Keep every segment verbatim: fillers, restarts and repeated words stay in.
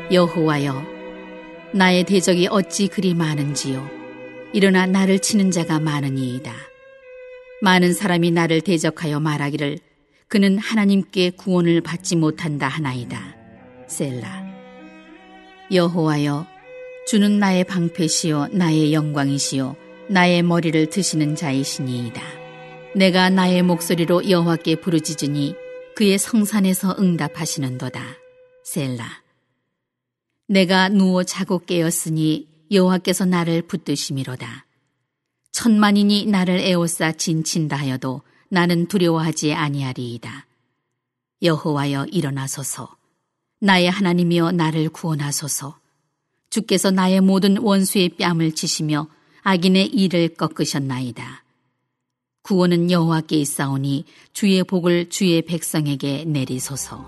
여호와여, 나의 대적이 어찌 그리 많은지요. 일어나 나를 치는 자가 많으니이다. 많은 사람이 나를 대적하여 말하기를 그는 하나님께 구원을 받지 못한다 하나이다. 셀라. 여호와여, 주는 나의 방패시요 나의 영광이시요 나의 머리를 드시는 자이시니이다. 내가 나의 목소리로 여호와께 부르짖으니 그의 성산에서 응답하시는도다. 셀라. 내가 누워 자고 깨었으니 여호와께서 나를 붙드심이로다. 천만인이 나를 에워싸 진친다 하여도 나는 두려워하지 아니하리이다. 여호와여, 일어나소서. 나의 하나님이여, 나를 구원하소서. 주께서 나의 모든 원수의 뺨을 치시며 악인의 이를 꺾으셨나이다. 구원은 여호와께 있사오니 주의 복을 주의 백성에게 내리소서.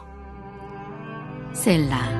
셀라.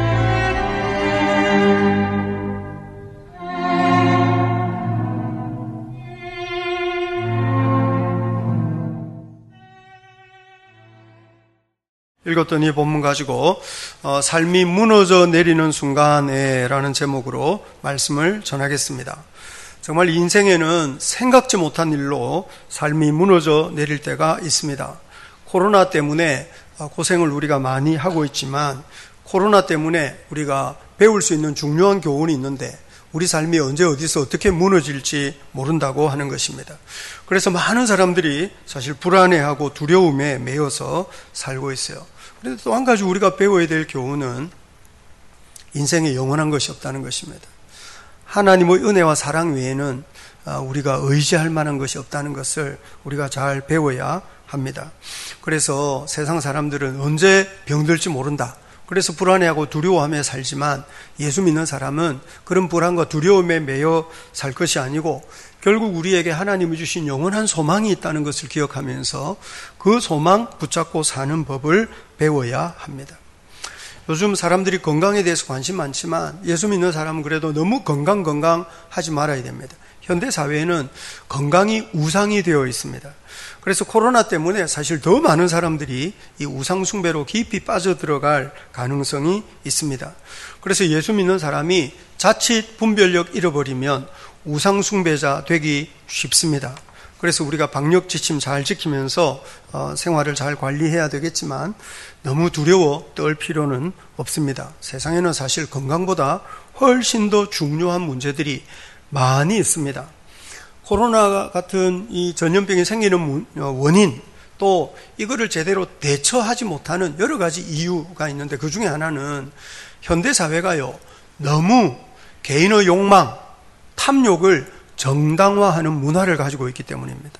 읽었던 이 본문 가지고 어, 삶이 무너져 내리는 순간에 라는 제목으로 말씀을 전하겠습니다. 정말 인생에는 생각지 못한 일로 삶이 무너져 내릴 때가 있습니다. 코로나 때문에 고생을 우리가 많이 하고 있지만 코로나 때문에 우리가 배울 수 있는 중요한 교훈이 있는데 우리 삶이 언제 어디서 어떻게 무너질지 모른다고 하는 것입니다. 그래서 많은 사람들이 사실 불안해하고 두려움에 매여서 살고 있어요. 그런데 또 한 가지 우리가 배워야 될 교훈은 인생에 영원한 것이 없다는 것입니다. 하나님의 은혜와 사랑 외에는 우리가 의지할 만한 것이 없다는 것을 우리가 잘 배워야 합니다. 그래서 세상 사람들은 언제 병들지 모른다. 그래서 불안해하고 두려워하며 살지만 예수 믿는 사람은 그런 불안과 두려움에 매여 살 것이 아니고 결국 우리에게 하나님이 주신 영원한 소망이 있다는 것을 기억하면서 그 소망 붙잡고 사는 법을 배워야 합니다. 요즘 사람들이 건강에 대해서 관심 많지만 예수 믿는 사람은 그래도 너무 건강 건강 하지 말아야 됩니다. 현대 사회에는 건강이 우상이 되어 있습니다. 그래서 코로나 때문에 사실 더 많은 사람들이 이 우상 숭배로 깊이 빠져들어갈 가능성이 있습니다. 그래서 예수 믿는 사람이 자칫 분별력 잃어버리면 우상 숭배자 되기 쉽습니다. 그래서 우리가 방역 지침 잘 지키면서 어, 생활을 잘 관리해야 되겠지만 너무 두려워 떨 필요는 없습니다. 세상에는 사실 건강보다 훨씬 더 중요한 문제들이 많이 있습니다. 코로나 같은 이 전염병이 생기는 원인, 또 이거를 제대로 대처하지 못하는 여러 가지 이유가 있는데 그 중에 하나는 현대 사회가요, 너무 개인의 욕망, 탐욕을 정당화하는 문화를 가지고 있기 때문입니다.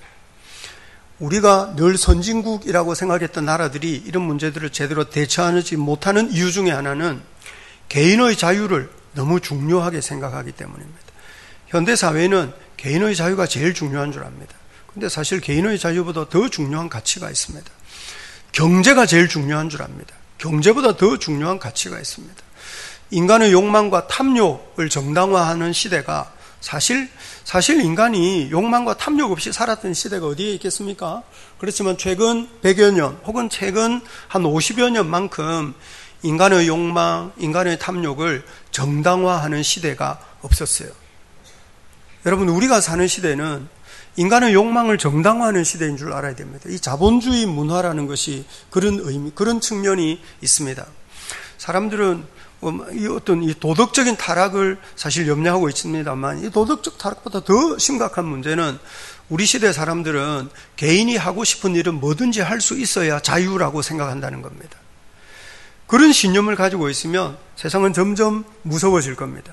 우리가 늘 선진국이라고 생각했던 나라들이 이런 문제들을 제대로 대처하지 못하는 이유 중에 하나는 개인의 자유를 너무 중요하게 생각하기 때문입니다. 현대 사회는 개인의 자유가 제일 중요한 줄 압니다. 근데 사실 개인의 자유보다 더 중요한 가치가 있습니다. 경제가 제일 중요한 줄 압니다. 경제보다 더 중요한 가치가 있습니다. 인간의 욕망과 탐욕을 정당화하는 시대가 사실 사실 인간이 욕망과 탐욕 없이 살았던 시대가 어디에 있겠습니까? 그렇지만 최근 백여 년 혹은 최근 한 오십여 년만큼 인간의 욕망, 인간의 탐욕을 정당화하는 시대가 없었어요. 여러분, 우리가 사는 시대는 인간의 욕망을 정당화하는 시대인 줄 알아야 됩니다. 이 자본주의 문화라는 것이 그런 의미, 그런 측면이 있습니다. 사람들은 이 어떤 이 도덕적인 타락을 사실 염려하고 있습니다만 이 도덕적 타락보다 더 심각한 문제는 우리 시대 사람들은 개인이 하고 싶은 일은 뭐든지 할 수 있어야 자유라고 생각한다는 겁니다. 그런 신념을 가지고 있으면 세상은 점점 무서워질 겁니다.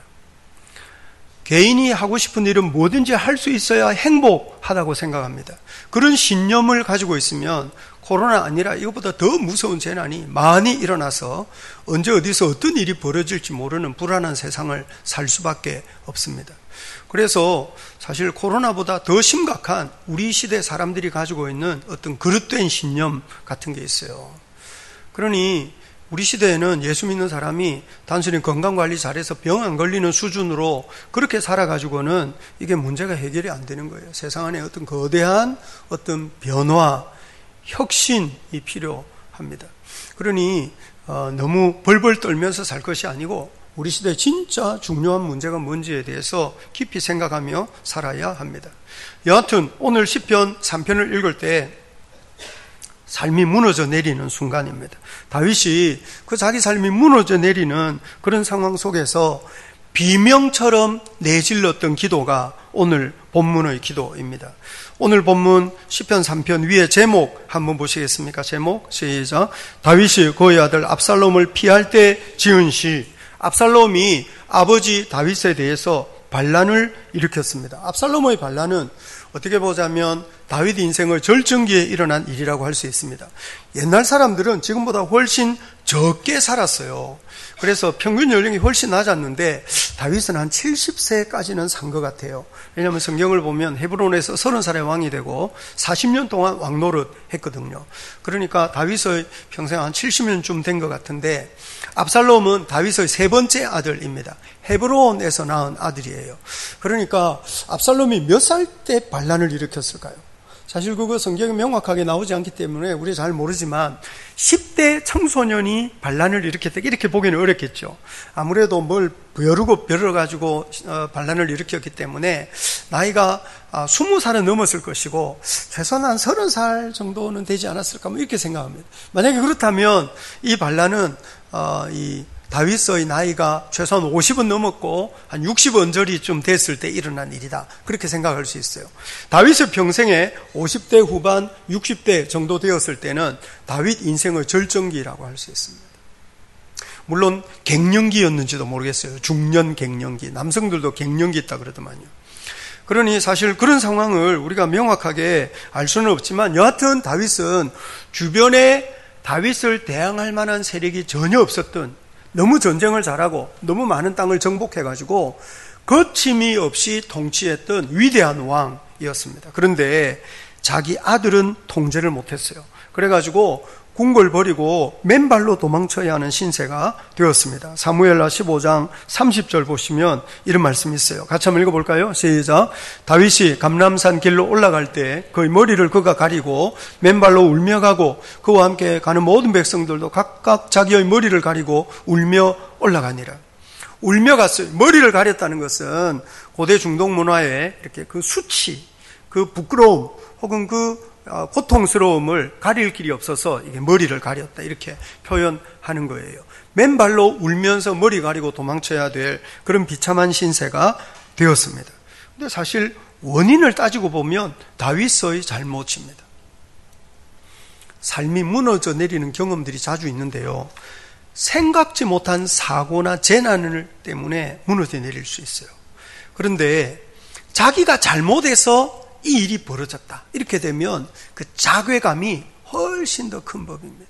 개인이 하고 싶은 일은 뭐든지 할 수 있어야 행복하다고 생각합니다. 그런 신념을 가지고 있으면 코로나 아니라 이것보다 더 무서운 재난이 많이 일어나서 언제 어디서 어떤 일이 벌어질지 모르는 불안한 세상을 살 수밖에 없습니다. 그래서 사실 코로나보다 더 심각한 우리 시대 사람들이 가지고 있는 어떤 그릇된 신념 같은 게 있어요. 그러니 우리 시대에는 예수 믿는 사람이 단순히 건강관리 잘해서 병 안 걸리는 수준으로 그렇게 살아가지고는 이게 문제가 해결이 안 되는 거예요. 세상 안에 어떤 거대한 어떤 변화, 혁신이 필요합니다. 그러니 어, 너무 벌벌 떨면서 살 것이 아니고 우리 시대에 진짜 중요한 문제가 뭔지에 대해서 깊이 생각하며 살아야 합니다. 여하튼 오늘 시편 삼 편을 읽을 때 삶이 무너져 내리는 순간입니다. 다윗이 그 자기 삶이 무너져 내리는 그런 상황 속에서 비명처럼 내질렀던 기도가 오늘 본문의 기도입니다. 오늘 본문 시편 삼 편 위에 제목 한번 보시겠습니까? 제목 시작. 다윗이 그의 아들 압살롬을 피할 때 지은 시. 압살롬이 아버지 다윗에 대해서 반란을 일으켰습니다. 압살롬의 반란은 어떻게 보자면 다윗 인생의 절정기에 일어난 일이라고 할 수 있습니다. 옛날 사람들은 지금보다 훨씬 적게 살았어요. 그래서 평균 연령이 훨씬 낮았는데 다윗은 한 칠십 세까지는 산 것 같아요. 왜냐하면 성경을 보면 헤브론에서 서른 살의 왕이 되고 사십 년 동안 왕노릇 했거든요. 그러니까 다윗의 평생 한 칠십 년쯤 된 것 같은데 압살롬은 다윗의 세 번째 아들입니다. 헤브론에서 낳은 아들이에요. 그러니까 압살롬이 몇 살 때 반란을 일으켰을까요? 사실 그거 성경에 명확하게 나오지 않기 때문에 우리 잘 모르지만 십 대 청소년이 반란을 일으켰다 이렇게 보기는 어렵겠죠. 아무래도 뭘 벼르고 벼르가지고 반란을 일으켰기 때문에 나이가 스무 살은 넘었을 것이고 최소한 한 서른 살 정도는 되지 않았을까 이렇게 생각합니다. 만약에 그렇다면 이 반란은 이 다윗의 나이가 최소한 오십은 넘었고 한 육십 언저리쯤 됐을 때 일어난 일이다. 그렇게 생각할 수 있어요. 다윗의 평생에 오십 대 후반, 육십 대 정도 되었을 때는 다윗 인생의 절정기라고 할 수 있습니다. 물론 갱년기였는지도 모르겠어요. 중년 갱년기. 남성들도 갱년기 있다 그러더만요. 그러니 사실 그런 상황을 우리가 명확하게 알 수는 없지만 여하튼 다윗은 주변에 다윗을 대항할 만한 세력이 전혀 없었던 너무 전쟁을 잘하고 너무 많은 땅을 정복해가지고 거침이 없이 통치했던 위대한 왕이었습니다. 그런데 자기 아들은 통제를 못했어요. 그래가지고 궁궐 버리고 맨발로 도망쳐야 하는 신세가 되었습니다. 사무엘하 십오 장 삼십 절 보시면 이런 말씀이 있어요. 같이 한번 읽어볼까요? 시작. 다윗이 감람산 길로 올라갈 때 그의 머리를 그가 가리고 맨발로 울며 가고 그와 함께 가는 모든 백성들도 각각 자기의 머리를 가리고 울며 올라가니라. 울며 갔어요. 머리를 가렸다는 것은 고대 중동 문화에 이렇게 그 수치, 그 부끄러움 혹은 그 고통스러움을 가릴 길이 없어서 이게 머리를 가렸다 이렇게 표현하는 거예요. 맨발로 울면서 머리 가리고 도망쳐야 될 그런 비참한 신세가 되었습니다. 근데 사실 원인을 따지고 보면 다윗의 잘못입니다. 삶이 무너져 내리는 경험들이 자주 있는데요. 생각지 못한 사고나 재난 때문에 무너져 내릴 수 있어요. 그런데 자기가 잘못해서 이 일이 벌어졌다. 이렇게 되면 그 자괴감이 훨씬 더 큰 법입니다.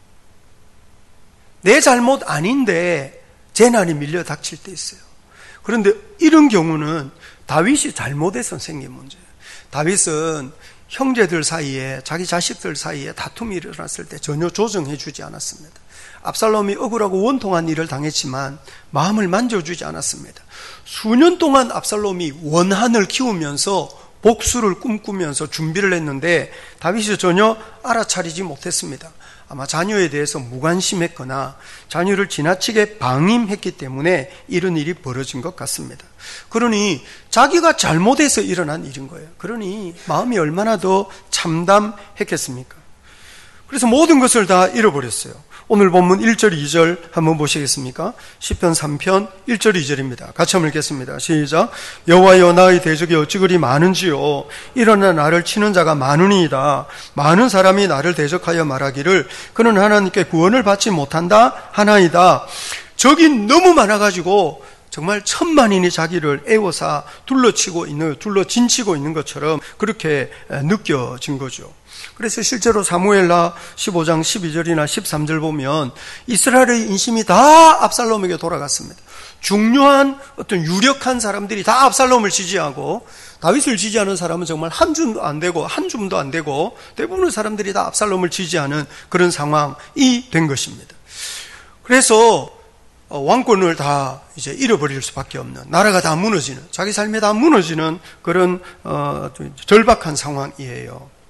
내 잘못 아닌데 재난이 밀려 닥칠 때 있어요. 그런데 이런 경우는 다윗이 잘못해서 생긴 문제예요. 다윗은 형제들 사이에 자기 자식들 사이에 다툼이 일어났을 때 전혀 조정해 주지 않았습니다. 압살롬이 억울하고 원통한 일을 당했지만 마음을 만져주지 않았습니다. 수년 동안 압살롬이 원한을 키우면서 복수를 꿈꾸면서 준비를 했는데 다윗이 전혀 알아차리지 못했습니다. 아마 자녀에 대해서 무관심했거나 자녀를 지나치게 방임했기 때문에 이런 일이 벌어진 것 같습니다. 그러니 자기가 잘못해서 일어난 일인 거예요. 그러니 마음이 얼마나 더 참담했겠습니까? 그래서 모든 것을 다 잃어버렸어요. 오늘 본문 일 절 이 절 한번 보시겠습니까? 시편 삼 편 일 절 이 절입니다. 같이 한번 읽겠습니다. 시작. 여호와여 나의 대적이 어찌 그리 많은지요. 일어나 나를 치는 자가 많으니이다. 많은 사람이 나를 대적하여 말하기를 그는 하나님께 구원을 받지 못한다 하나이다. 적이 너무 많아가지고 정말 천만인이 자기를 애워싸 둘러치고 있는, 둘러진치고 있는 것처럼 그렇게 느껴진 거죠. 그래서 실제로 사무엘하 십오 장 십이 절이나 십삼 절 보면 이스라엘의 인심이 다 압살롬에게 돌아갔습니다. 중요한 어떤 유력한 사람들이 다 압살롬을 지지하고 다윗을 지지하는 사람은 정말 한 줌도 안 되고 한 줌도 안 되고 대부분의 사람들이 다 압살롬을 지지하는 그런 상황이 된 것입니다. 그래서 왕권을 다 이제 잃어버릴 수밖에 없는, 나라가 다 무너지는, 자기 삶이 다 무너지는 그런 어, 절박한 상황이에요.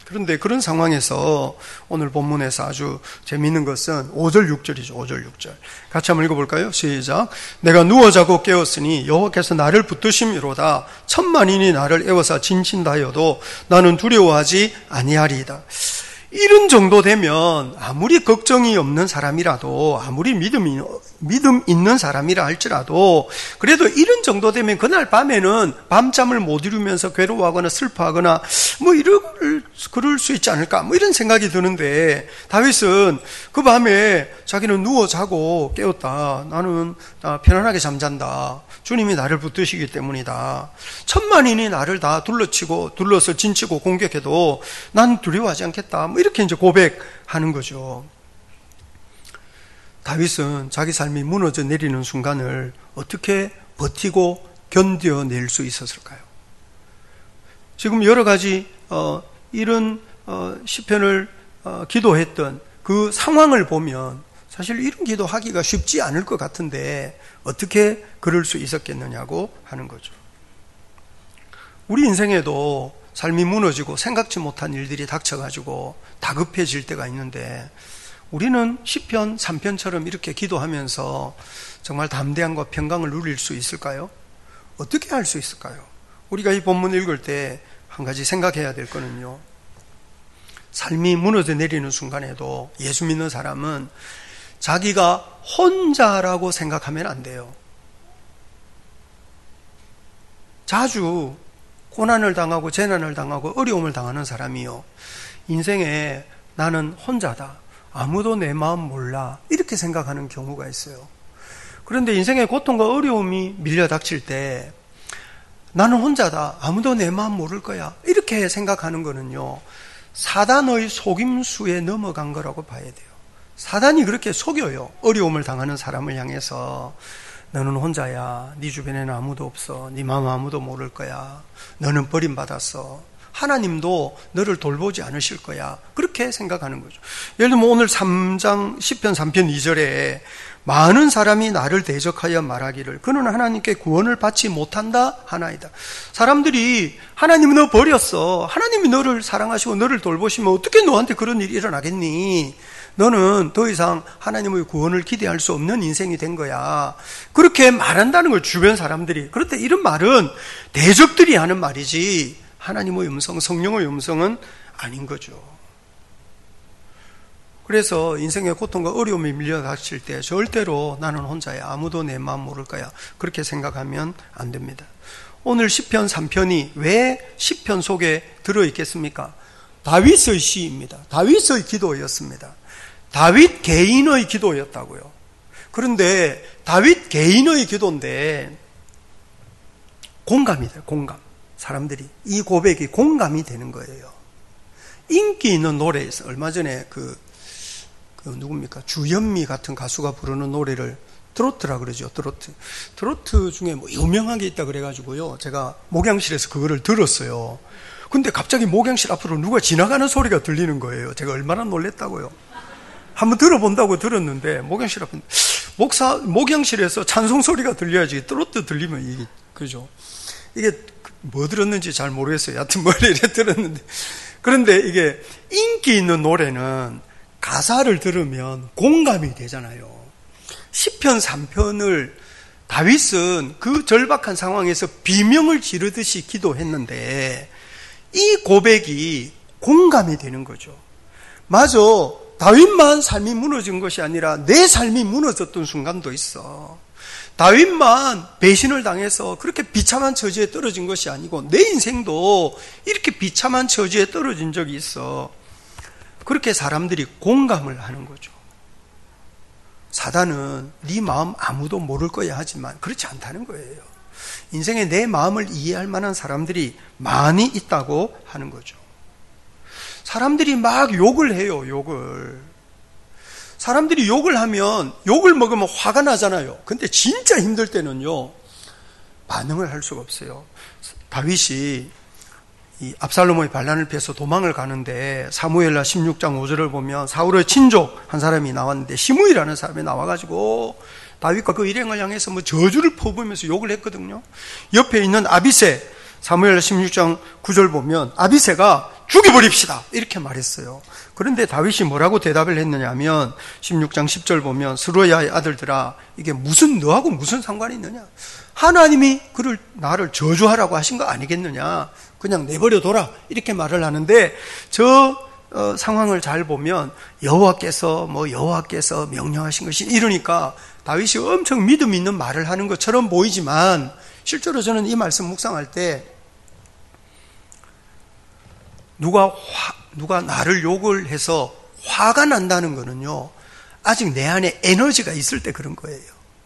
그런데 그런 상황에서 오늘 본문에서 아주 재미있는 것은 오 절 육 절이죠. 오 절 육 절. 같이 한번 읽어볼까요? 시작. 내가 누워 자고 깨었으니 여호와께서 나를 붙드심이로다. 천만인이 나를 에워싸 진친다 하여도 나는 두려워하지 아니하리이다. 이런 정도 되면 아무리 걱정이 없는 사람이라도, 아무리 믿음이, 믿음 있는 사람이라 할지라도, 그래도 이런 정도 되면 그날 밤에는 밤잠을 못 이루면서 괴로워하거나 슬퍼하거나 뭐 이럴, 그럴 수 있지 않을까, 뭐 이런 생각이 드는데, 다윗은 그 밤에 자기는 누워 자고 깨었다. 나는 편안하게 잠잔다. 주님이 나를 붙드시기 때문이다. 천만인이 나를 다 둘러치고 둘러서 진치고 공격해도 난 두려워하지 않겠다. 뭐 이렇게 이제 고백하는 거죠. 다윗은 자기 삶이 무너져 내리는 순간을 어떻게 버티고 견뎌낼 수 있었을까요? 지금 여러 가지 어, 이런 어, 시편을 어, 기도했던 그 상황을 보면 사실 이런 기도하기가 쉽지 않을 것 같은데 어떻게 그럴 수 있었겠느냐고 하는 거죠. 우리 인생에도 삶이 무너지고 생각지 못한 일들이 닥쳐가지고 다급해질 때가 있는데 우리는 시편 삼 편처럼 이렇게 기도하면서 정말 담대함과 평강을 누릴 수 있을까요? 어떻게 할 수 있을까요? 우리가 이 본문 읽을 때 한 가지 생각해야 될 거는요, 삶이 무너져 내리는 순간에도 예수 믿는 사람은 자기가 혼자라고 생각하면 안 돼요. 자주 고난을 당하고 재난을 당하고 어려움을 당하는 사람이요, 인생에 나는 혼자다, 아무도 내 마음 몰라, 이렇게 생각하는 경우가 있어요. 그런데 인생의 고통과 어려움이 밀려 닥칠 때 나는 혼자다, 아무도 내 마음 모를 거야, 이렇게 생각하는 거는요, 사단의 속임수에 넘어간 거라고 봐야 돼요. 사단이 그렇게 속여요. 어려움을 당하는 사람을 향해서 너는 혼자야, 네 주변에는 아무도 없어, 네 마음 아무도 모를 거야, 너는 버림받았어, 하나님도 너를 돌보지 않으실 거야, 그렇게 생각하는 거죠. 예를 들면 오늘 삼 장 시편 삼 편 이 절에 많은 사람이 나를 대적하여 말하기를 그는 하나님께 구원을 받지 못한다 하나이다. 사람들이 하나님이 너 버렸어, 하나님이 너를 사랑하시고 너를 돌보시면 어떻게 너한테 그런 일이 일어나겠니? 너는 더 이상 하나님의 구원을 기대할 수 없는 인생이 된 거야, 그렇게 말한다는 걸 주변 사람들이. 그런데 이런 말은 대적들이 하는 말이지 하나님의 음성, 성령의 음성은 아닌 거죠. 그래서 인생의 고통과 어려움이 밀려닥칠 때 절대로 나는 혼자야, 아무도 내 마음 모를 거야, 그렇게 생각하면 안 됩니다. 오늘 시편 삼 편이 왜 시편 속에 들어있겠습니까? 다윗의 시입니다. 다윗의 기도였습니다. 다윗 개인의 기도였다고요. 그런데 다윗 개인의 기도인데 공감이 돼요. 공감. 사람들이 이 고백이 공감이 되는 거예요. 인기 있는 노래에서 얼마 전에 그, 그 누굽니까? 주현미 같은 가수가 부르는 노래를 트로트라 그러죠. 트로트. 트로트 중에 뭐 유명한 게 있다 그래가지고요, 제가 목양실에서 그거를 들었어요. 근데 갑자기 목양실 앞으로 누가 지나가는 소리가 들리는 거예요. 제가 얼마나 놀랬다고요. 한번 들어본다고 들었는데 목양실 앞에 목사 목양실에서 찬송 소리가 들려야지 트로트 들리면 이게 그죠? 이게 뭐 들었는지 잘 모르겠어요. 여하튼 머리에 들었는데, 그런데 이게 인기 있는 노래는 가사를 들으면 공감이 되잖아요. 시편 삼 편을 다윗은 그 절박한 상황에서 비명을 지르듯이 기도했는데 이 고백이 공감이 되는 거죠. 맞아, 다윗만 삶이 무너진 것이 아니라 내 삶이 무너졌던 순간도 있어. 다윗만 배신을 당해서 그렇게 비참한 처지에 떨어진 것이 아니고 내 인생도 이렇게 비참한 처지에 떨어진 적이 있어. 그렇게 사람들이 공감을 하는 거죠. 사단은 네 마음 아무도 모를 거야 하지만 그렇지 않다는 거예요. 인생에 내 마음을 이해할 만한 사람들이 많이 있다고 하는 거죠. 사람들이 막 욕을 해요. 욕을. 사람들이 욕을 하면 욕을 먹으면 화가 나잖아요. 근데 진짜 힘들 때는요, 반응을 할 수가 없어요. 다윗이 이 압살롬의 반란을 피해서 도망을 가는데 사무엘하 십육 장 오 절을 보면 사울의 친족 한 사람이 나왔는데 시므이라는 사람이 나와가지고 다윗과 그 일행을 향해서 뭐 저주를 퍼부으면서 욕을 했거든요. 옆에 있는 아비새, 사무엘하 십육 장 구 절 보면 아비새가 죽여버립시다. 이렇게 말했어요. 그런데 다윗이 뭐라고 대답을 했느냐 하면 십육 장 십 절 보면 스루야의 아들들아, 이게 무슨 너하고 무슨 상관이 있느냐? 하나님이 그를 나를 저주하라고 하신 거 아니겠느냐? 그냥 내버려둬라. 이렇게 말을 하는데 저 어, 상황을 잘 보면 여호와께서 뭐 여호와께서 명령하신 것이 이러니까 다윗이 엄청 믿음 있는 말을 하는 것처럼 보이지만 실제로 저는 이 말씀 묵상할 때 누가 화, 누가 나를 욕을 해서 화가 난다는 거는요, 아직 내 안에 에너지가 있을 때 그런 거예요.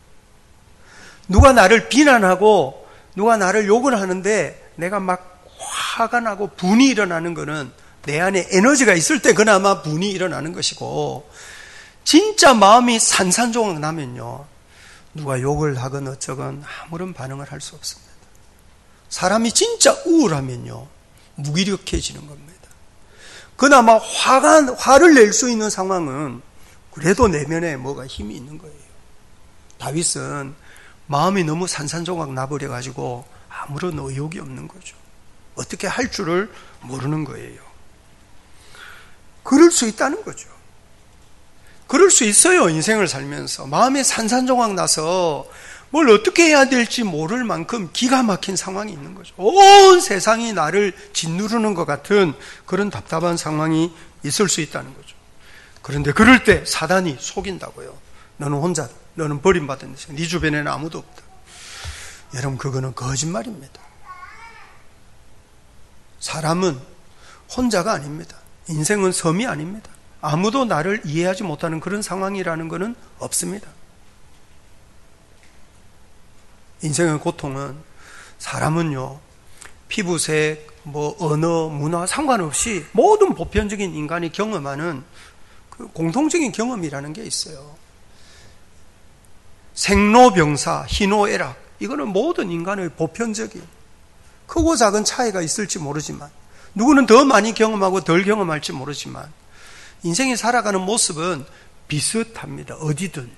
누가 나를 비난하고 누가 나를 욕을 하는데 내가 막 화가 나고 분이 일어나는 거는 내 안에 에너지가 있을 때 그나마 분이 일어나는 것이고, 진짜 마음이 산산조각 나면요, 누가 욕을 하건 어쩌건 아무런 반응을 할 수 없습니다. 사람이 진짜 우울하면요, 무기력해지는 겁니다. 그나마 화가, 화를 낼 수 있는 상황은 그래도 내면에 뭐가 힘이 있는 거예요. 다윗은 마음이 너무 산산조각 나버려가지고 아무런 의욕이 없는 거죠. 어떻게 할 줄을 모르는 거예요. 그럴 수 있다는 거죠. 그럴 수 있어요. 인생을 살면서 마음에 산산조각 나서 뭘 어떻게 해야 될지 모를 만큼 기가 막힌 상황이 있는 거죠. 온 세상이 나를 짓누르는 것 같은 그런 답답한 상황이 있을 수 있다는 거죠. 그런데 그럴 때 사단이 속인다고요. 너는 혼자, 너는 버림받은 데서 네 주변에는 아무도 없다. 여러분, 그거는 거짓말입니다. 사람은 혼자가 아닙니다. 인생은 섬이 아닙니다. 아무도 나를 이해하지 못하는 그런 상황이라는 것은 없습니다. 인생의 고통은, 사람은요, 피부색, 뭐 언어, 문화 상관없이 모든 보편적인 인간이 경험하는 그 공통적인 경험이라는 게 있어요. 생로병사, 희노애락, 이거는 모든 인간의 보편적인, 크고 작은 차이가 있을지 모르지만, 누구는 더 많이 경험하고 덜 경험할지 모르지만 인생이 살아가는 모습은 비슷합니다. 어디든.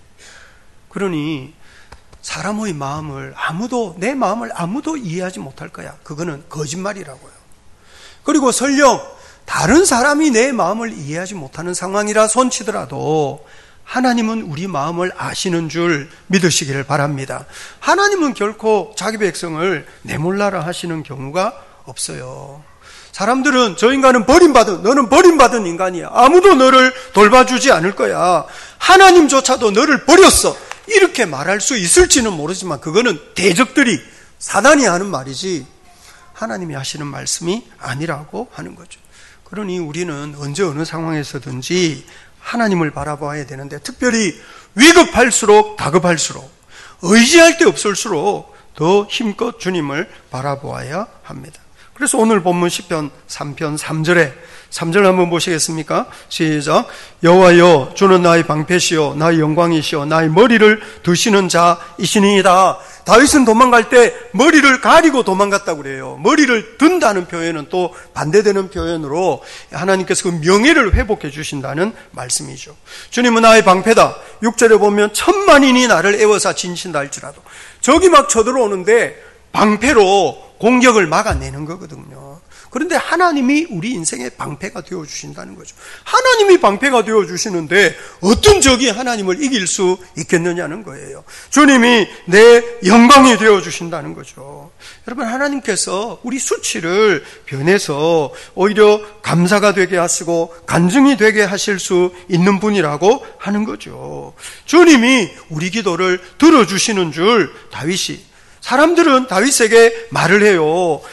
그러니 사람의 마음을 아무도, 내 마음을 아무도 이해하지 못할 거야. 그거는 거짓말이라고요. 그리고 설령 다른 사람이 내 마음을 이해하지 못하는 상황이라 손치더라도 하나님은 우리 마음을 아시는 줄 믿으시기를 바랍니다. 하나님은 결코 자기 백성을 내몰라라 하시는 경우가 없어요. 사람들은 저 인간은 버림받은, 너는 버림받은 인간이야. 아무도 너를 돌봐주지 않을 거야. 하나님조차도 너를 버렸어. 이렇게 말할 수 있을지는 모르지만 그거는 대적들이, 사단이 하는 말이지 하나님이 하시는 말씀이 아니라고 하는 거죠. 그러니 우리는 언제 어느 상황에서든지 하나님을 바라봐야 되는데, 특별히 위급할수록 다급할수록, 의지할 데 없을수록 더 힘껏 주님을 바라보아야 합니다. 그래서 오늘 본문 시편 삼 편 삼 절에, 삼 절 한번 보시겠습니까? 시작. 여호와여, 주는 나의 방패시요 나의 영광이시요 나의 머리를 드시는 자이시니이다. 다윗은 도망갈 때 머리를 가리고 도망갔다고 그래요. 머리를 든다는 표현은 또 반대되는 표현으로 하나님께서 그 명예를 회복해 주신다는 말씀이죠. 주님은 나의 방패다. 육 절에 보면 천만인이 나를 애워싸 진친다 할지라도, 적이 막 쳐들어오는데 방패로 공격을 막아내는 거거든요. 그런데 하나님이 우리 인생의 방패가 되어주신다는 거죠. 하나님이 방패가 되어주시는데 어떤 적이 하나님을 이길 수 있겠느냐는 거예요. 주님이 내 영광이 되어주신다는 거죠. 여러분, 하나님께서 우리 수치를 변해서 오히려 감사가 되게 하시고 간증이 되게 하실 수 있는 분이라고 하는 거죠. 주님이 우리 기도를 들어주시는 줄 다윗이, 사람들은 다윗에게 말을 해요.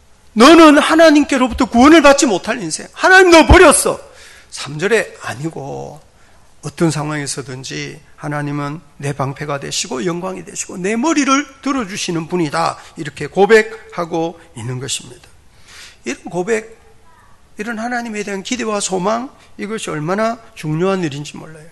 너는 하나님께로부터 구원을 받지 못할 인생, 하나님 너 버렸어. 삼 절에 아니고 어떤 상황에서든지 하나님은 내 방패가 되시고 영광이 되시고 내 머리를 들어주시는 분이다, 이렇게 고백하고 있는 것입니다. 이런 고백, 이런 하나님에 대한 기대와 소망, 이것이 얼마나 중요한 일인지 몰라요.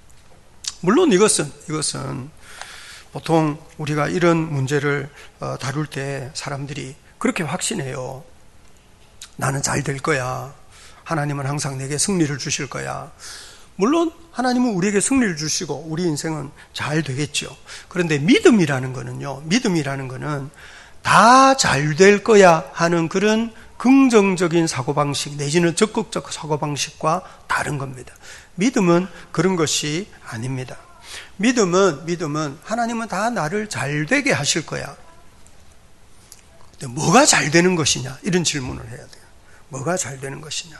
물론 이것은 이것은 보통 우리가 이런 문제를 다룰 때 사람들이 그렇게 확신해요. 나는 잘 될 거야. 하나님은 항상 내게 승리를 주실 거야. 물론 하나님은 우리에게 승리를 주시고 우리 인생은 잘 되겠죠. 그런데 믿음이라는 거는요, 믿음이라는 거는 다 잘 될 거야 하는 그런 긍정적인 사고방식 내지는 적극적 사고방식과 다른 겁니다. 믿음은 그런 것이 아닙니다. 믿음은 믿음은 하나님은 다 나를 잘 되게 하실 거야. 근데 뭐가 잘 되는 것이냐? 이런 질문을 해야 돼요. 뭐가 잘 되는 것이냐?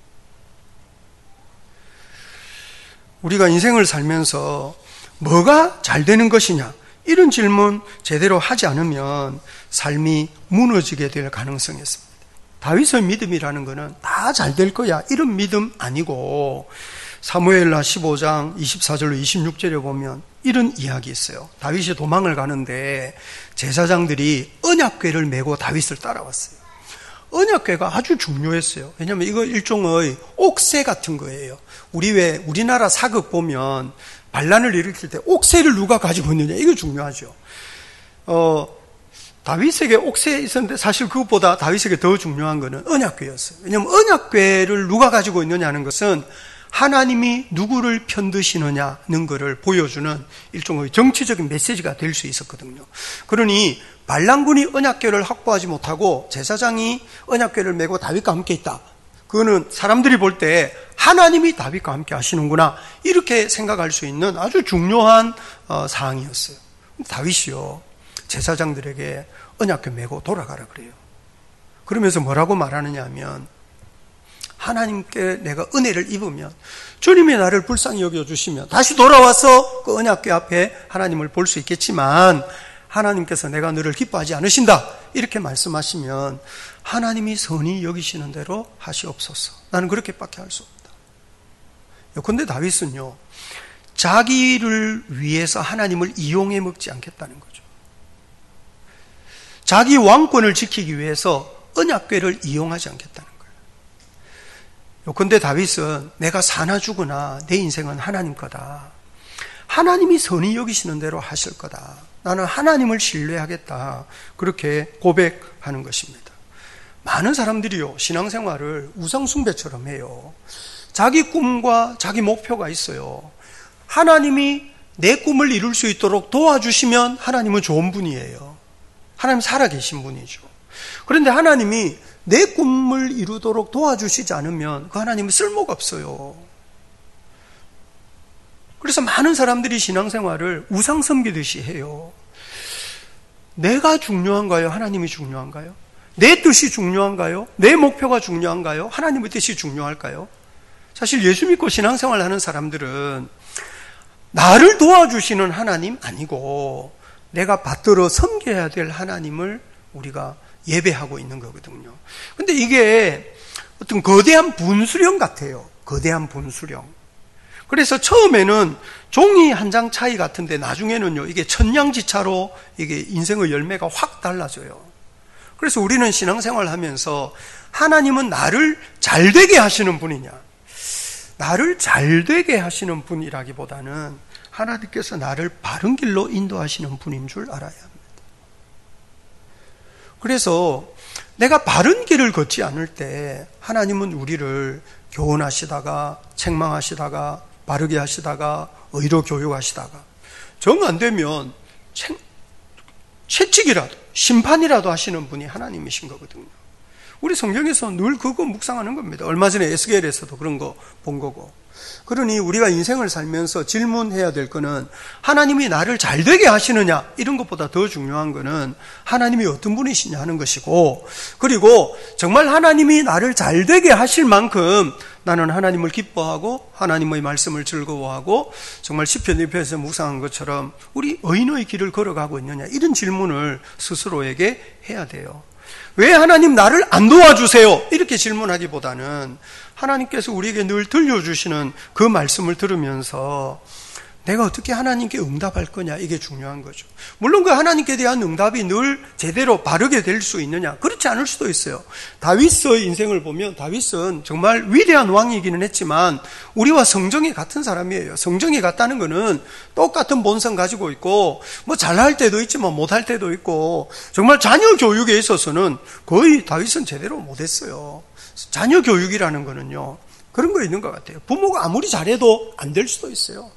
우리가 인생을 살면서 뭐가 잘 되는 것이냐? 이런 질문 제대로 하지 않으면 삶이 무너지게 될 가능성이 있습니다. 다윗의 믿음이라는 것은 다 잘 될 거야 이런 믿음 아니고, 사무엘하 십오 장 이십사 절로 이십육 절에 보면 이런 이야기 있어요. 다윗이 도망을 가는데 제사장들이 언약궤를 메고 다윗을 따라왔어요. 언약궤가 아주 중요했어요. 왜냐하면 이거 일종의 옥새 같은 거예요. 우리 왜 우리나라 사극 보면 반란을 일으킬 때 옥새를 누가 가지고 있느냐, 이거 중요하죠. 어, 다윗에게 옥새 있었는데 사실 그것보다 다윗에게 더 중요한 것은 언약궤였어요. 왜냐하면 언약궤를 누가 가지고 있느냐는 것은 하나님이 누구를 편드시느냐는 것을 보여주는 일종의 정치적인 메시지가 될 수 있었거든요. 그러니 반란군이 언약궤를 확보하지 못하고 제사장이 언약궤를 메고 다윗과 함께 있다. 그거는 사람들이 볼 때 하나님이 다윗과 함께 하시는구나 이렇게 생각할 수 있는 아주 중요한 어, 사항이었어요. 다윗이요, 제사장들에게 언약궤 메고 돌아가라 그래요. 그러면서 뭐라고 말하느냐 하면, 하나님께 내가 은혜를 입으면, 주님이 나를 불쌍히 여겨주시면 다시 돌아와서 그 언약궤 앞에 하나님을 볼 수 있겠지만, 하나님께서 내가 너를 기뻐하지 않으신다 이렇게 말씀하시면 하나님이 선히 여기시는 대로 하시옵소서. 나는 그렇게밖에 할 수 없다. 그런데 다윗은요, 자기를 위해서 하나님을 이용해 먹지 않겠다는 거죠. 자기 왕권을 지키기 위해서 언약궤를 이용하지 않겠다는 거예요. 그런데 다윗은 내가 사나 죽으나 내 인생은 하나님 거다. 하나님이 선히 여기시는 대로 하실 거다. 나는 하나님을 신뢰하겠다. 그렇게 고백하는 것입니다. 많은 사람들이요, 신앙생활을 우상숭배처럼 해요. 자기 꿈과 자기 목표가 있어요. 하나님이 내 꿈을 이룰 수 있도록 도와주시면 하나님은 좋은 분이에요. 하나님 살아계신 분이죠. 그런데 하나님이 내 꿈을 이루도록 도와주시지 않으면 그 하나님은 쓸모가 없어요. 그래서 많은 사람들이 신앙생활을 우상 섬기듯이 해요. 내가 중요한가요? 하나님이 중요한가요? 내 뜻이 중요한가요? 내 목표가 중요한가요? 하나님의 뜻이 중요할까요? 사실 예수 믿고 신앙생활 하는 사람들은 나를 도와주시는 하나님 아니고 내가 받들어 섬겨야 될 하나님을 우리가 예배하고 있는 거거든요. 근데 이게 어떤 거대한 분수령 같아요. 거대한 분수령. 그래서 처음에는 종이 한 장 차이 같은데 나중에는요, 이게 천냥지차로 이게 인생의 열매가 확 달라져요. 그래서 우리는 신앙생활 하면서 하나님은 나를 잘되게 하시는 분이냐, 나를 잘되게 하시는 분이라기보다는 하나님께서 나를 바른 길로 인도하시는 분인 줄 알아야 합니다. 그래서 내가 바른 길을 걷지 않을 때 하나님은 우리를 교훈하시다가 책망하시다가 바르게 하시다가 의로 교육하시다가 정 안 되면 채, 채찍이라도 심판이라도 하시는 분이 하나님이신 거거든요. 우리 성경에서 늘 그거 묵상하는 겁니다. 얼마 전에 에스겔에서도 그런 거 본 거고. 그러니 우리가 인생을 살면서 질문해야 될 거는 하나님이 나를 잘되게 하시느냐, 이런 것보다 더 중요한 거는 하나님이 어떤 분이시냐 하는 것이고, 그리고 정말 하나님이 나를 잘되게 하실 만큼 나는 하나님을 기뻐하고 하나님의 말씀을 즐거워하고 정말 시편 일 편에서 묵상한 것처럼 우리 의인의 길을 걸어가고 있느냐, 이런 질문을 스스로에게 해야 돼요. 왜 하나님 나를 안 도와주세요? 이렇게 질문하기보다는 하나님께서 우리에게 늘 들려주시는 그 말씀을 들으면서 내가 어떻게 하나님께 응답할 거냐, 이게 중요한 거죠. 물론 그 하나님께 대한 응답이 늘 제대로 바르게 될 수 있느냐, 그렇지 않을 수도 있어요. 다윗의 인생을 보면 다윗은 정말 위대한 왕이기는 했지만 우리와 성정이 같은 사람이에요. 성정이 같다는 거는 똑같은 본성 가지고 있고 뭐 잘할 때도 있지만 못할 때도 있고, 정말 자녀 교육에 있어서는 거의 다윗은 제대로 못했어요. 자녀 교육이라는 거는요, 그런 거 있는 것 같아요. 부모가 아무리 잘해도 안 될 수도 있어요.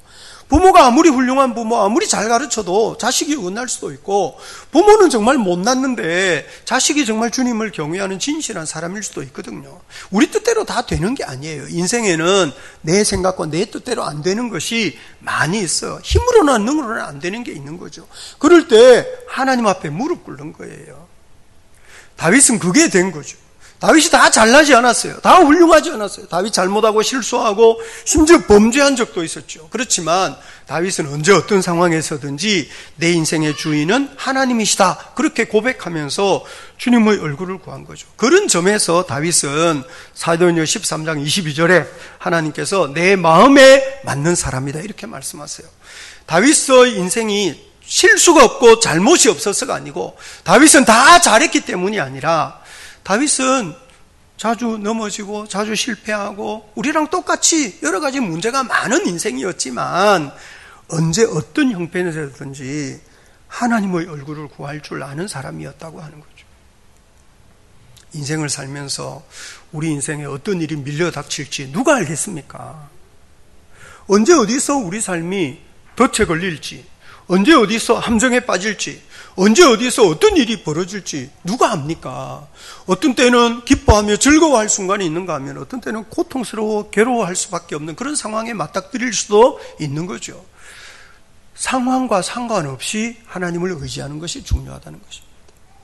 부모가 아무리 훌륭한 부모, 아무리 잘 가르쳐도 자식이 어긋날 수도 있고, 부모는 정말 못났는데 자식이 정말 주님을 경외하는 진실한 사람일 수도 있거든요. 우리 뜻대로 다 되는 게 아니에요. 인생에는 내 생각과 내 뜻대로 안 되는 것이 많이 있어요. 힘으로나 능으로는 안 되는 게 있는 거죠. 그럴 때 하나님 앞에 무릎 꿇는 거예요. 다윗은 그게 된 거죠. 다윗이 다 잘나지 않았어요. 다 훌륭하지 않았어요. 다윗 잘못하고 실수하고 심지어 범죄한 적도 있었죠. 그렇지만 다윗은 언제 어떤 상황에서든지 내 인생의 주인은 하나님이시다, 그렇게 고백하면서 주님의 얼굴을 구한 거죠. 그런 점에서 다윗은 사도행전 십삼 장 이십이 절에 하나님께서 내 마음에 맞는 사람이다, 이렇게 말씀하세요. 다윗의 인생이 실수가 없고 잘못이 없어서가 아니고, 다윗은 다 잘했기 때문이 아니라, 다윗은 자주 넘어지고 자주 실패하고 우리랑 똑같이 여러 가지 문제가 많은 인생이었지만, 언제 어떤 형편에서든지 하나님의 얼굴을 구할 줄 아는 사람이었다고 하는 거죠. 인생을 살면서 우리 인생에 어떤 일이 밀려 닥칠지 누가 알겠습니까? 언제 어디서 우리 삶이 덫에 걸릴지, 언제 어디서 함정에 빠질지, 언제 어디서 어떤 일이 벌어질지 누가 압니까? 어떤 때는 기뻐하며 즐거워할 순간이 있는가 하면 어떤 때는 고통스러워 괴로워할 수밖에 없는 그런 상황에 맞닥뜨릴 수도 있는 거죠. 상황과 상관없이 하나님을 의지하는 것이 중요하다는 것입니다.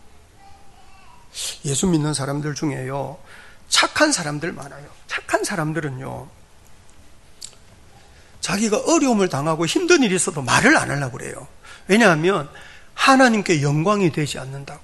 예수 믿는 사람들 중에요, 착한 사람들 많아요. 착한 사람들은요, 자기가 어려움을 당하고 힘든 일이 있어도 말을 안 하려고 그래요. 왜냐하면 하나님께 영광이 되지 않는다고.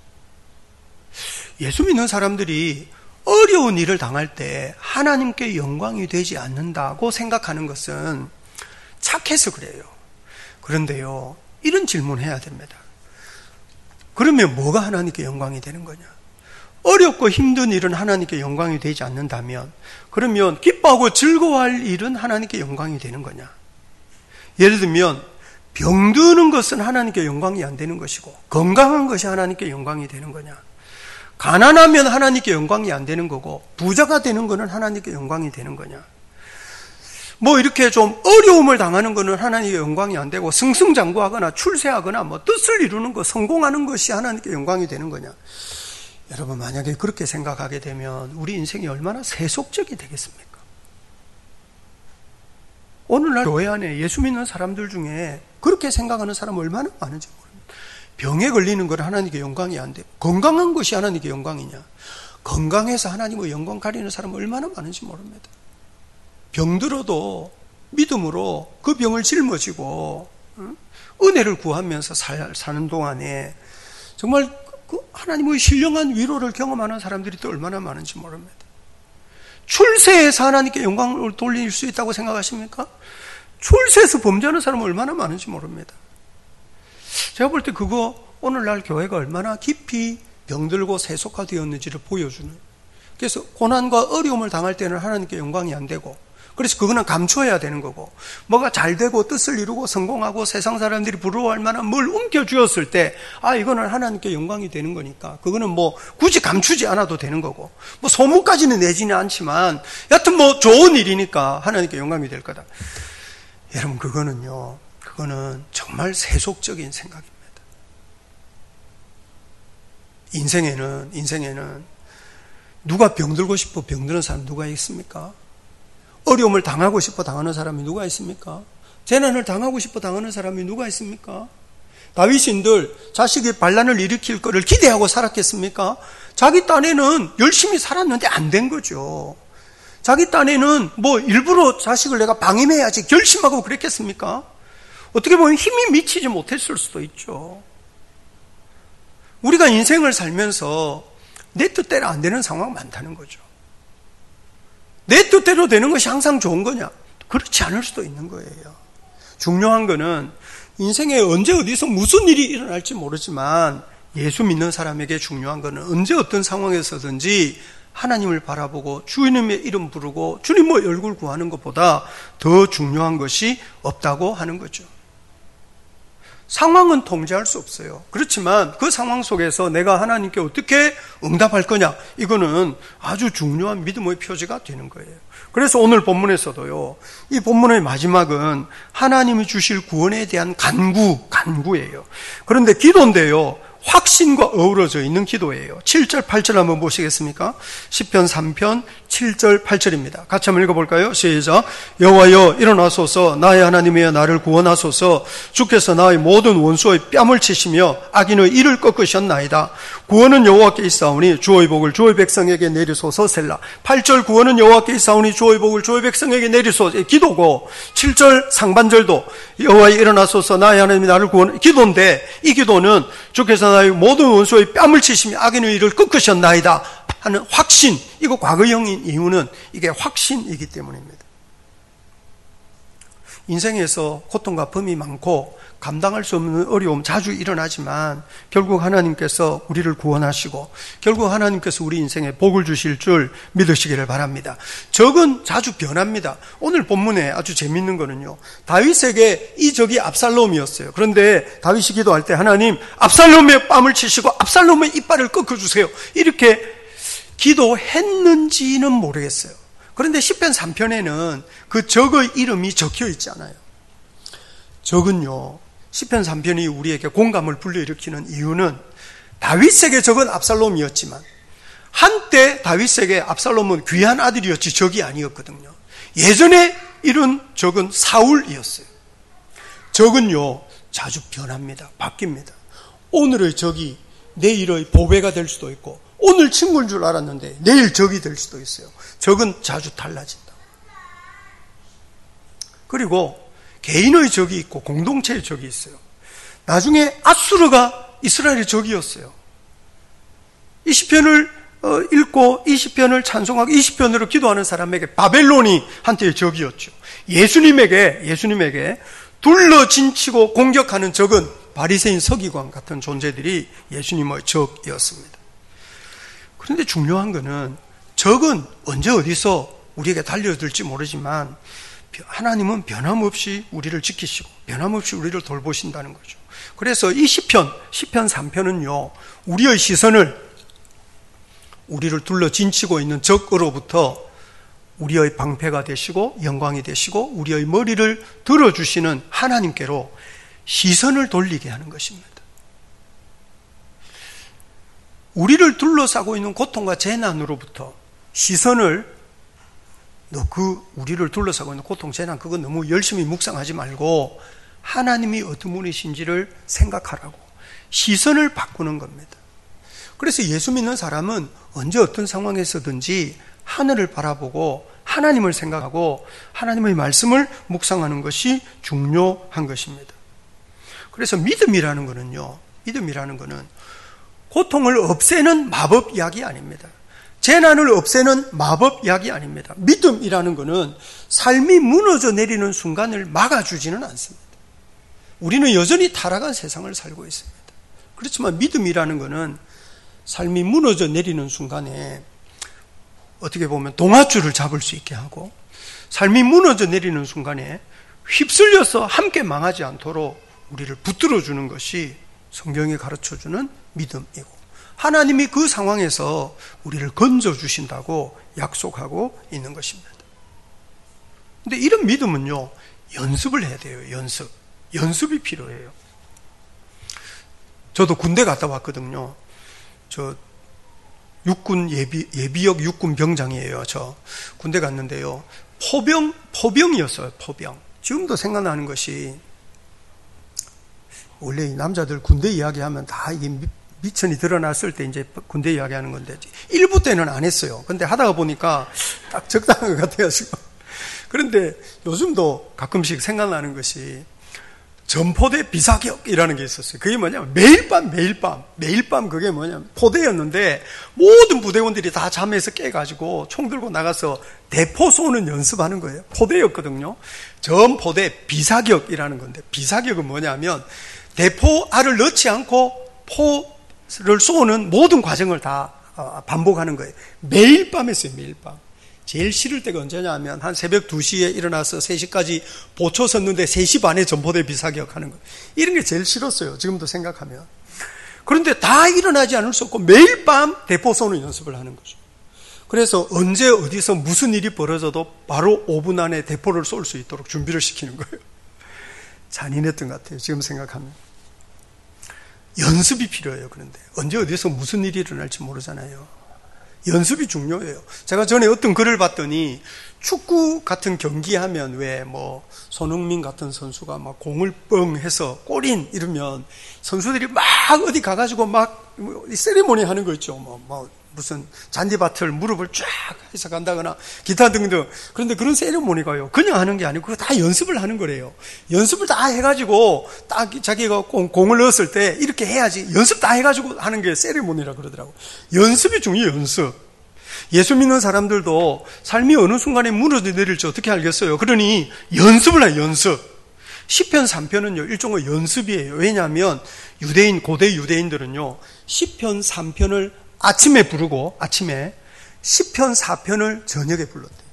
예수 믿는 사람들이 어려운 일을 당할 때 하나님께 영광이 되지 않는다고 생각하는 것은 착해서 그래요. 그런데요, 이런 질문해야 됩니다. 그러면 뭐가 하나님께 영광이 되는 거냐? 어렵고 힘든 일은 하나님께 영광이 되지 않는다면, 그러면 기뻐하고 즐거워할 일은 하나님께 영광이 되는 거냐? 예를 들면 병드는 것은 하나님께 영광이 안 되는 것이고, 건강한 것이 하나님께 영광이 되는 거냐? 가난하면 하나님께 영광이 안 되는 거고, 부자가 되는 것은 하나님께 영광이 되는 거냐? 뭐 이렇게 좀 어려움을 당하는 것은 하나님께 영광이 안 되고, 승승장구하거나 출세하거나 뭐 뜻을 이루는 것, 성공하는 것이 하나님께 영광이 되는 거냐? 여러분, 만약에 그렇게 생각하게 되면 우리 인생이 얼마나 세속적이 되겠습니까? 오늘날 교회 안에 예수 믿는 사람들 중에 그렇게 생각하는 사람 얼마나 많은지 모릅니다. 병에 걸리는 건 하나님께 영광이 안 되고, 건강한 것이 하나님께 영광이냐? 건강해서 하나님의 영광 가리는 사람 얼마나 많은지 모릅니다. 병들어도 믿음으로 그 병을 짊어지고 은혜를 구하면서 사는 동안에 정말 그 하나님의 신령한 위로를 경험하는 사람들이 또 얼마나 많은지 모릅니다. 출세해서 하나님께 영광을 돌릴 수 있다고 생각하십니까? 출세해서 범죄하는 사람은 얼마나 많은지 모릅니다. 제가 볼 때 그거 오늘날 교회가 얼마나 깊이 병들고 세속화되었는지를 보여주는, 그래서 고난과 어려움을 당할 때는 하나님께 영광이 안 되고, 그래서 그거는 감춰야 되는 거고, 뭐가 잘 되고 뜻을 이루고 성공하고 세상 사람들이 부러워할 만한 뭘 움켜쥐었을 때, 아, 이거는 하나님께 영광이 되는 거니까 그거는 뭐 굳이 감추지 않아도 되는 거고, 뭐 소문까지는 내지는 않지만 여하튼 뭐 좋은 일이니까 하나님께 영광이 될 거다. 여러분, 그거는요, 그거는 정말 세속적인 생각입니다. 인생에는 인생에는 누가 병들고 싶어 병드는 사람 누가 있습니까? 어려움을 당하고 싶어 당하는 사람이 누가 있습니까? 재난을 당하고 싶어 당하는 사람이 누가 있습니까? 다윗인들 자식이 반란을 일으킬 거를 기대하고 살았겠습니까? 자기 딴에는 열심히 살았는데 안 된 거죠. 자기 딴에는 뭐 일부러 자식을 내가 방임해야지 결심하고 그랬겠습니까? 어떻게 보면 힘이 미치지 못했을 수도 있죠. 우리가 인생을 살면서 내 뜻대로 안 되는 상황 많다는 거죠. 내 뜻대로 되는 것이 항상 좋은 거냐? 그렇지 않을 수도 있는 거예요. 중요한 거는 인생에 언제 어디서 무슨 일이 일어날지 모르지만, 예수 믿는 사람에게 중요한 거는 언제 어떤 상황에서든지 하나님을 바라보고 주님의 이름 부르고 주님의 얼굴 구하는 것보다 더 중요한 것이 없다고 하는 거죠. 상황은 통제할 수 없어요. 그렇지만 그 상황 속에서 내가 하나님께 어떻게 응답할 거냐, 이거는 아주 중요한 믿음의 표지가 되는 거예요. 그래서 오늘 본문에서도요, 이 본문의 마지막은 하나님이 주실 구원에 대한 간구, 간구예요. 그런데 기도인데요, 확신과 어우러져 있는 기도예요. 칠 절, 팔 절 한번 보시겠습니까? 시편 삼 편 칠 절, 팔 절입니다. 같이 한번 읽어볼까요? 시작. 여호와여 일어나소서, 나의 하나님이여 나를 구원하소서. 주께서 나의 모든 원수의 뺨을 치시며 악인의 이를 꺾으셨나이다. 구원은 여호와께 있사오니 주의 복을 주의 백성에게 내리소서. 셀라. 팔 절 구원은 여호와께 있사오니 주의 복을 주의 백성에게 내리소서. 기도고, 칠 절 상반절도 여호와여 일어나소서, 나의 하나님이 나를 구원, 기도인데 이 기도는 주께서 나의 모든 원수의 뺨을 치시며 악인의 이를 꺾으셨나이다 하는 확신, 이거 과거형인 이유는 이게 확신이기 때문입니다. 인생에서 고통과 범이 많고 감당할 수 없는 어려움 자주 일어나지만 결국 하나님께서 우리를 구원하시고 결국 하나님께서 우리 인생에 복을 주실 줄 믿으시기를 바랍니다. 적은 자주 변합니다. 오늘 본문에 아주 재밌는 거는요, 다윗에게 이 적이 압살롬이었어요. 그런데 다윗이 기도할 때 하나님, 압살롬의 뺨을 치시고 압살롬의 이빨을 꺾어주세요, 이렇게 기도했는지는 모르겠어요. 그런데 시편 삼 편에는 그 적의 이름이 적혀 있지 않아요. 적은요, 시편 삼 편이 우리에게 공감을 불러일으키는 이유는 다윗에게 적은 압살롬이었지만 한때 다윗에게 압살롬은 귀한 아들이었지 적이 아니었거든요. 예전에 이런 적은 사울이었어요. 적은요, 자주 변합니다. 바뀝니다. 오늘의 적이 내일의 보배가 될 수도 있고, 오늘 친구인 줄 알았는데 내일 적이 될 수도 있어요. 적은 자주 달라진다. 그리고 개인의 적이 있고 공동체의 적이 있어요. 나중에 아수르가 이스라엘의 적이었어요. 이 시편을 읽고 이 시편을 찬송하고 이 시편으로 기도하는 사람에게 바벨론이 한때의 적이었죠. 예수님에게 예수님에게 둘러진치고 공격하는 적은 바리새인 서기관 같은 존재들이 예수님의 적이었습니다. 그런데 중요한 것은 적은 언제 어디서 우리에게 달려들지 모르지만 하나님은 변함없이 우리를 지키시고 변함없이 우리를 돌보신다는 거죠. 그래서 이 시편, 시편 삼 편은요, 우리의 시선을 우리를 둘러 진치고 있는 적으로부터 우리의 방패가 되시고 영광이 되시고 우리의 머리를 들어주시는 하나님께로 시선을 돌리게 하는 것입니다. 우리를 둘러싸고 있는 고통과 재난으로부터 시선을, 너 그 우리를 둘러싸고 있는 고통, 재난 그거 너무 열심히 묵상하지 말고 하나님이 어떤 분이신지를 생각하라고 시선을 바꾸는 겁니다. 그래서 예수 믿는 사람은 언제 어떤 상황에서든지 하늘을 바라보고 하나님을 생각하고 하나님의 말씀을 묵상하는 것이 중요한 것입니다. 그래서 믿음이라는 것은요, 믿음이라는 것은 고통을 없애는 마법 약이 아닙니다. 재난을 없애는 마법 약이 아닙니다. 믿음이라는 것은 삶이 무너져 내리는 순간을 막아주지는 않습니다. 우리는 여전히 타락한 세상을 살고 있습니다. 그렇지만 믿음이라는 것은 삶이 무너져 내리는 순간에 어떻게 보면 동아줄을 잡을 수 있게 하고, 삶이 무너져 내리는 순간에 휩쓸려서 함께 망하지 않도록 우리를 붙들어 주는 것이 성경이 가르쳐주는 믿음이고, 하나님이 그 상황에서 우리를 건져주신다고 약속하고 있는 것입니다. 그런데 이런 믿음은요, 연습을 해야 돼요. 연습. 연습이 필요해요. 저도 군대 갔다 왔거든요. 저 육군 예비, 예비역 육군 병장이에요. 저 군대 갔는데요, 포병, 포병이었어요. 포병. 지금도 생각나는 것이, 원래 이 남자들 군대 이야기하면 다 이게 미천이 드러났을 때 이제 군대 이야기하는 건데, 일부 때는 안 했어요. 근데 하다가 보니까 딱 적당한 것 같아가지고. 그런데 요즘도 가끔씩 생각나는 것이 전포대 비사격이라는 게 있었어요. 그게 뭐냐면 매일 밤 매일 밤 매일 밤 그게 뭐냐면 포대였는데 모든 부대원들이 다 잠에서 깨가지고 총 들고 나가서 대포 쏘는 연습하는 거예요. 포대였거든요. 전포대 비사격이라는 건데, 비사격은 뭐냐면 대포 알을 넣지 않고 포를 쏘는 모든 과정을 다 반복하는 거예요. 매일 밤 했어요. 매일 밤. 제일 싫을 때가 언제냐 하면 한 새벽 두 시에 일어나서 세 시까지 보초 섰는데 세 시 반에 전포대 비사격하는 거. 이런 게 제일 싫었어요. 지금도 생각하면. 그런데 다 일어나지 않을 수 없고 매일 밤 대포 쏘는 연습을 하는 거죠. 그래서 언제 어디서 무슨 일이 벌어져도 바로 오 분 안에 대포를 쏠 수 있도록 준비를 시키는 거예요. 잔인했던 것 같아요. 지금 생각하면. 연습이 필요해요. 그런데 언제 어디서 무슨 일이 일어날지 모르잖아요. 연습이 중요해요. 제가 전에 어떤 글을 봤더니 축구 같은 경기하면 왜 뭐 손흥민 같은 선수가 막 공을 뻥 해서 골인 이러면 선수들이 막 어디 가가지고 막 세리머니 하는 거 있죠. 뭐, 뭐 무슨 잔디밭을 무릎을 쫙 해서 간다거나 기타 등등. 그런데 그런 세리머니가요 그냥 하는 게 아니고 그거 다 연습을 하는 거래요. 연습을 다 해가지고 딱 자기가 공, 공을 넣었을 때 이렇게 해야지 연습 다 해가지고 하는 게 세리머니라 그러더라고. 연습이 중요해요. 연습. 예수 믿는 사람들도 삶이 어느 순간에 무너져 내릴지 어떻게 알겠어요? 그러니 연습을 해요. 연습. 시편 삼 편은요 일종의 연습이에요. 왜냐하면 유대인 고대 유대인들은요 시편 삼 편을 아침에 부르고 아침에 시편 사 편을 저녁에 불렀대요.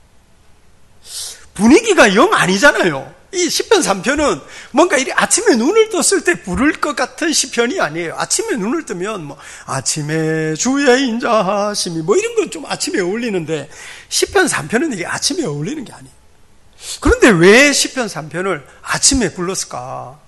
분위기가 영 아니잖아요. 이 시편 삼 편은 뭔가 이 아침에 눈을 떴을 때 부를 것 같은 시편이 아니에요. 아침에 눈을 뜨면 뭐 아침에 주의 인자하심이 뭐 이런 건 좀 아침에 어울리는데 시편 삼 편은 이게 아침에 어울리는 게 아니에요. 그런데 왜 시편 삼 편을 아침에 불렀을까?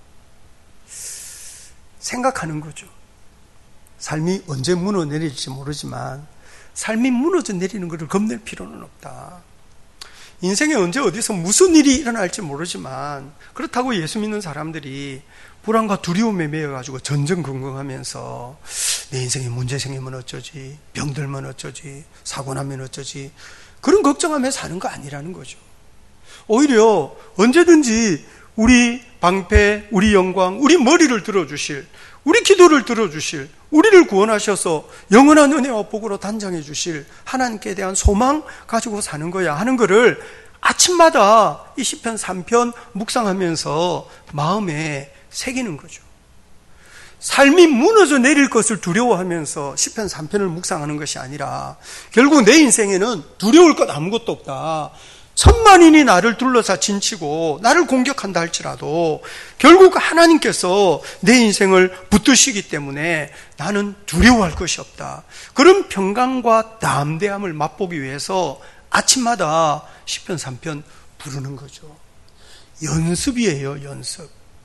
생각하는 거죠. 삶이 언제 무너 내릴지 모르지만 삶이 무너져 내리는 것을 겁낼 필요는 없다. 인생에 언제 어디서 무슨 일이 일어날지 모르지만 그렇다고 예수 믿는 사람들이 불안과 두려움에 매여가지고 전전긍긍하면서 내 인생에 문제 생기면 어쩌지, 병들면 어쩌지, 사고 나면 어쩌지 그런 걱정하며 사는 거 아니라는 거죠. 오히려 언제든지 우리 방패, 우리 영광, 우리 머리를 들어주실, 우리 기도를 들어주실, 우리를 구원하셔서 영원한 은혜와 복으로 단장해 주실 하나님께 대한 소망 가지고 사는 거야 하는 거를 아침마다 이 시편 삼 편 묵상하면서 마음에 새기는 거죠. 삶이 무너져 내릴 것을 두려워하면서 시편 삼 편을 묵상하는 것이 아니라 결국 내 인생에는 두려울 것 아무것도 없다. 천만인이 나를 둘러싸 진치고 나를 공격한다 할지라도 결국 하나님께서 내 인생을 붙드시기 때문에 나는 두려워할 것이 없다. 그런 평강과 담대함을 맛보기 위해서 아침마다 시편 삼 편 부르는 거죠. 연습이에요. 연습.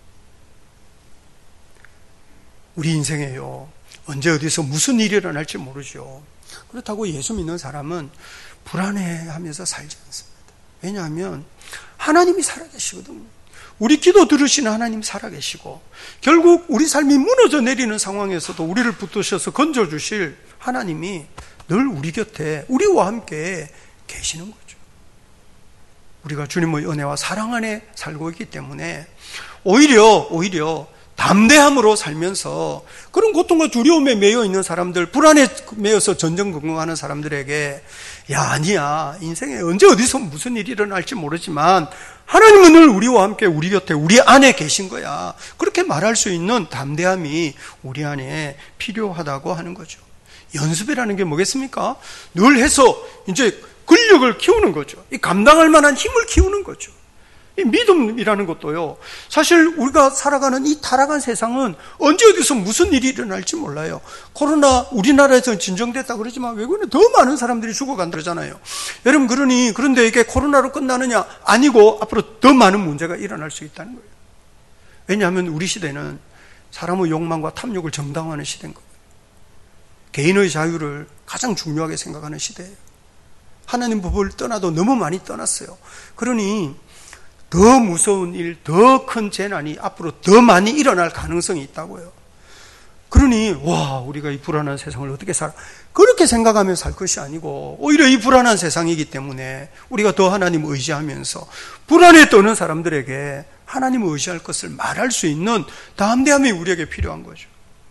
우리 인생에요 언제 어디서 무슨 일이 일어날지 모르죠. 그렇다고 예수 믿는 사람은 불안해하면서 살지 않습니다. 왜냐하면 하나님이 살아계시거든요. 우리 기도 들으시는 하나님 살아계시고 결국 우리 삶이 무너져 내리는 상황에서도 우리를 붙드셔서 건져주실 하나님이 늘 우리 곁에 우리와 함께 계시는 거죠. 우리가 주님의 은혜와 사랑 안에 살고 있기 때문에 오히려 오히려 담대함으로 살면서 그런 고통과 두려움에 매여 있는 사람들, 불안에 매여서 전전긍긍하는 사람들에게 야 아니야 인생에 언제 어디서 무슨 일이 일어날지 모르지만 하나님은 늘 우리와 함께 우리 곁에 우리 안에 계신 거야. 그렇게 말할 수 있는 담대함이 우리 안에 필요하다고 하는 거죠. 연습이라는 게 뭐겠습니까? 늘 해서 이제 근력을 키우는 거죠. 이 감당할 만한 힘을 키우는 거죠. 이 믿음이라는 것도요, 사실 우리가 살아가는 이 타락한 세상은 언제 어디서 무슨 일이 일어날지 몰라요. 코로나 우리나라에서는 진정됐다 그러지만 외국에는 더 많은 사람들이 죽어간다 그러잖아요. 여러분 그러니 그런데 이게 코로나로 끝나느냐? 아니고 앞으로 더 많은 문제가 일어날 수 있다는 거예요. 왜냐하면 우리 시대는 사람의 욕망과 탐욕을 정당화하는 시대인 거예요. 개인의 자유를 가장 중요하게 생각하는 시대예요. 하나님 법을 떠나도 너무 많이 떠났어요. 그러니 더 무서운 일, 더 큰 재난이 앞으로 더 많이 일어날 가능성이 있다고요. 그러니 와 우리가 이 불안한 세상을 어떻게 살아? 그렇게 생각하며 살 것이 아니고 오히려 이 불안한 세상이기 때문에 우리가 더 하나님을 의지하면서 불안에 떠는 사람들에게 하나님을 의지할 것을 말할 수 있는 담대함이 우리에게 필요한 거죠.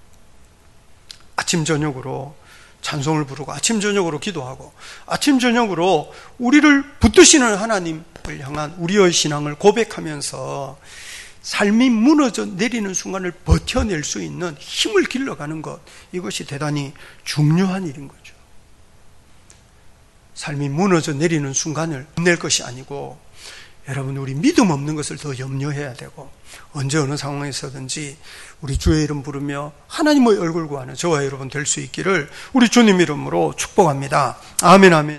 아침 저녁으로 찬송을 부르고 아침 저녁으로 기도하고 아침 저녁으로 우리를 붙드시는 하나님을 향한 우리의 신앙을 고백하면서 삶이 무너져 내리는 순간을 버텨낼 수 있는 힘을 길러가는 것, 이것이 대단히 중요한 일인 거죠. 삶이 무너져 내리는 순간을 낼 것이 아니고 여러분 우리 믿음 없는 것을 더 염려해야 되고 언제 어느 상황에서든지 우리 주의 이름 부르며 하나님의 얼굴 구하는 저와 여러분 될 수 있기를 우리 주님 이름으로 축복합니다. 아멘 아멘.